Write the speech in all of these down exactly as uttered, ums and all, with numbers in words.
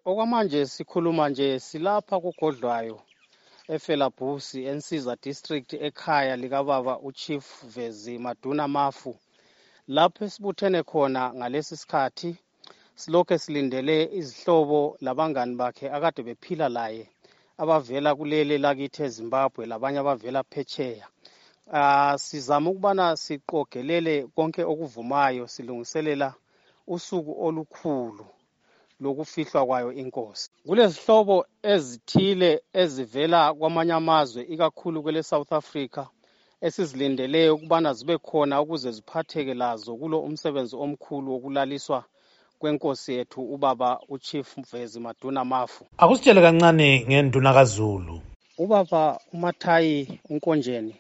okwamanje sikhuluma nje silapha kugodlwayo eFelabhusi eNsiza District ekhaya likababa uChief Vezi Maduna Mafu. Lapho esibuthene khona ngalesi sikhathi silokho silindele izihlobo labangani bakhe akade bephila laye abavela kulele lakithi eZimbabwe labanye abavela phetsheya. Ah sizama ukubana siqogelele konke okuvumayo silungiselela usuku olukhulu lokufihlwa kwayo inkosi. Kulezihlobo ezithile ezivela kwamanye amazwe ikakhulu kwele South Africa esizilindele ukubana zibe khona ukuze ziphatheke lazo kulo umsebenzi omkhulu wokulaliswa kwenkosi yethu ubaba uChief Vezi Maduna Mafu. Akusitshele kancane ngenduna kaZulu. Ubaba uMathayi uNkonjeni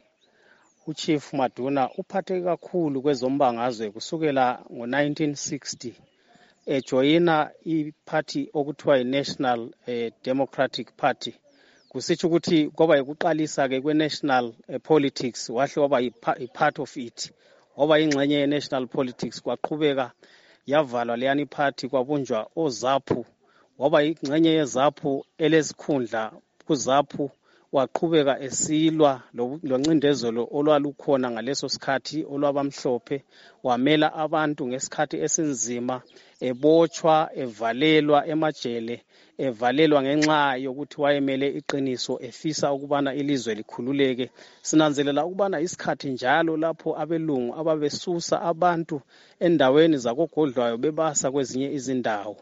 uChief Maduna uphatheke kakhulu kwezombangazwe kusukela ngo nineteen sixty ejoyina iparty okuthiwa yi-National eh, Democratic Party. Kusitsho ukuthi kwaba yikuqalisa ke kwe-national eh, politics wahle waba yi-part of it. Waba ingxenye ye-national politics kwaqhubeka yavalwa leyani party kwabunjwa oZAPU. Waba ingxenye yeZAPU elesikhundla kuZAPU waqhubeka esilwa loncindezelo olwalukhona ngaleso sikhathi olwabamhlophe wamela abantu ngesikhathi esinzima ebotshwa evalelwa emajele evalelwa ngenxa yokuthi wayemele iqiniso efisa ukubana ilizwe likhululeke. Sinanzelela ukubana isikhathi njalo lapho abelungu ababesusa abantu endaweni zakogodlwayo bebasa kwezinye izindawo.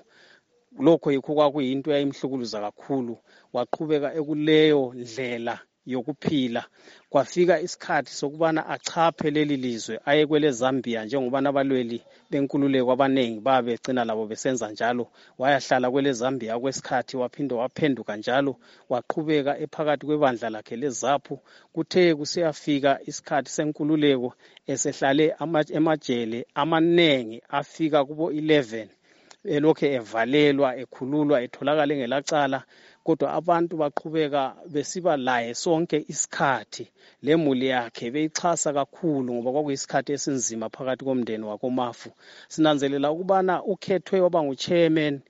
Lokho yikho kwakuyinto yayimhlukuluza kakhulu. Waqhubeka ekuleyo ndlela yokuphila kwafika isikhathi sokubana achaphe leli lizwe aye kwele Zambia njengoba nabalweli benkululeko abanengi babegcina labo besenza njalo. Wayahlala kwele Zambia kwesikhathi waphinde waphenduka njalo waqhubeka ephakathi kwebandla lakhe leZAPU. Kuthe kusiyafika isikhathi senkululeko esehlale emajele amanengi afika kubo eleven elokhe evalelwa ekhululwa etholakala ngelacala, kodwa abantu baqhubeka besiba laye sonke isikhathi. Lemuli yakhe beyichasa kakhulu ngoba kwakuyisikhathi esinzima phakathi komndeni wakoMafu. Sinanzelela ukubana ukhethwe waba ngu-chairman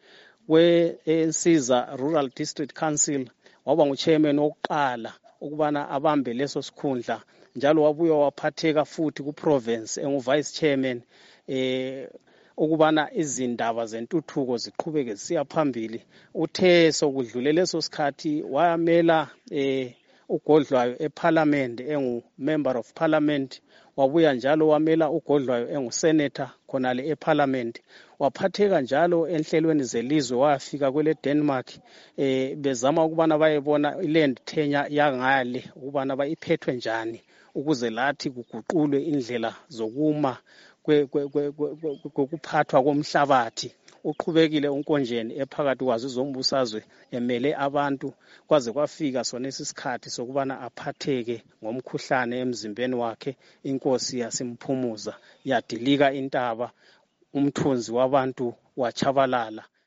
we-Nsiza Rural District Council, waba ngu-chairman wokuqala ukubana abambe leso sikhundla, njalo wabuya waphatheka futhi ku-province engu-vice chairman eh ukubana izindaba zentuthuko ziqhubeke zisiya phambili. Uthe sokudlule leso sikhathi wayamela eh ugodlwayo eParliament engu member of parliament, wabuya njalo wamela ugodlwayo engu senator khonale eParliament. Waphatheka njalo enhlelweni zelizwe wafika kwele Denmark eh bezama ukubana bayebona iland tenure yangale ukubana bayiphethwe njani ukuze lathi kuguqulwe indlela zokuma kokuphathwa komhlabathi. Uqhubekile uNkonjeni ephakathi kwazo zombusazwe emele abantu kwaze kwafika sona isikhathi sokubana aphatheke ngomkhuhlane emzimbeni wakhe. Inkosi yasimphumuza yadilika intaba, umthunzi wabantu wachabalala.